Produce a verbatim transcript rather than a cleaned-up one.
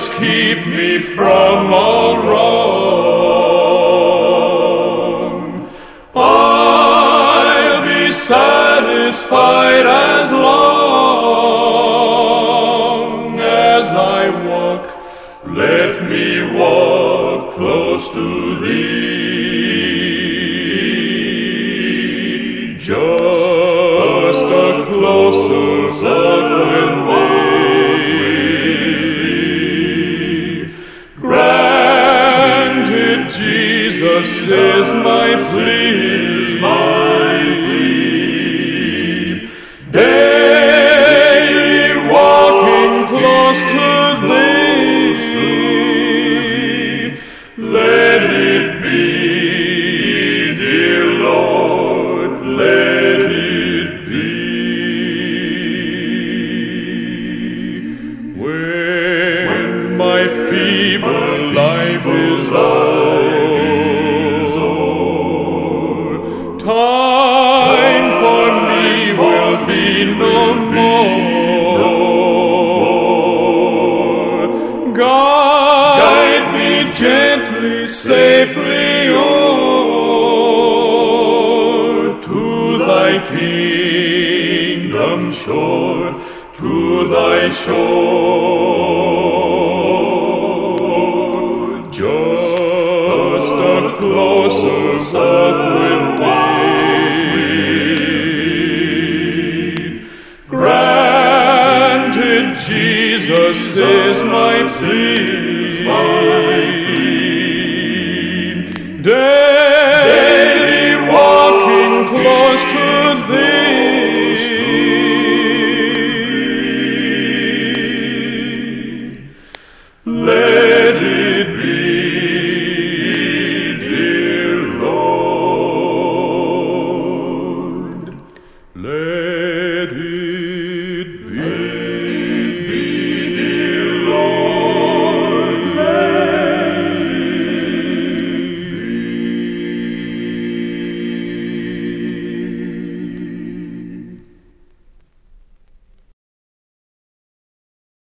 Jesus, keep me from all wrong. I'll be satisfied as long as I walk. Let me walk close to thee. Just a closer walk with thee. Granted, Jesus is my plea, my plea. Daily walking close to thee. Let it be, dear Lord, let it be. When my feeble life is o'er, time for me will be no more. Guide me gently, safely o'er to thy kingdom shore, to thy shore. Just a closer walk with thee. Granted, Jesus is my plea.